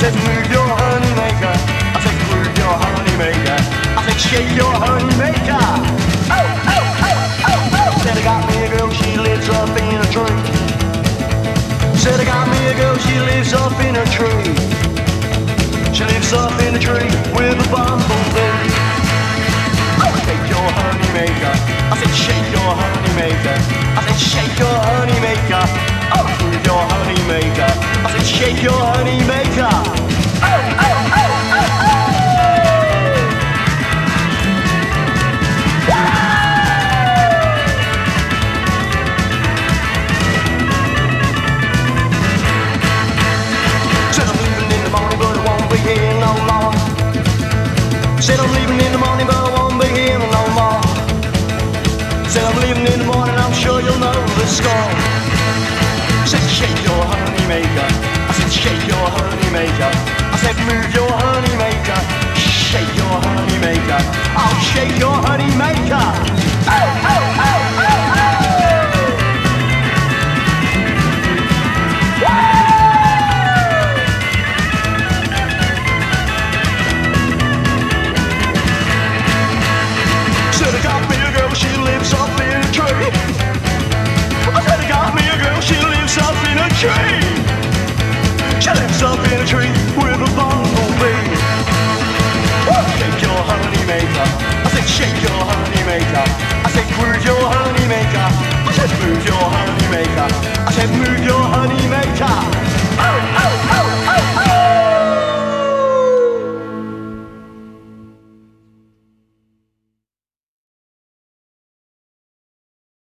said, move your honey maker. I said, move your honey maker. I said, shake your honey maker. Oh, oh, oh, oh, oh. Said I got me a girl, she lives up in a tree. Said I got me a girl, she lives up in a tree. She lives up in a tree with a bumblebee. Oh, shake your honey maker. I said, shake your honey maker. I said, shake your honey maker. Oh, move your honey maker. I said, shake your honey maker. Oh, oh, oh, oh, oh. Said I'm leaving in the morning, but I won't be here no more. Said I'm leaving in the morning, but I won't be here no more. Said I'm leaving in the morning, I'm sure you'll know the score. Said shake your honey maker. I said shake your honey maker. I said move your honey maker. Shake your honey maker. I'll shake your honey maker. Oh, oh, oh, oh, oh. Said I got me a girl, she lives up in a tree. I said I got me a girl, she lives up in a tree. She lives up in a tree with a bumblebee. Shake your honey maker. I said shake your honey maker. I said move your honey maker. I said move your honey maker. I said move your honey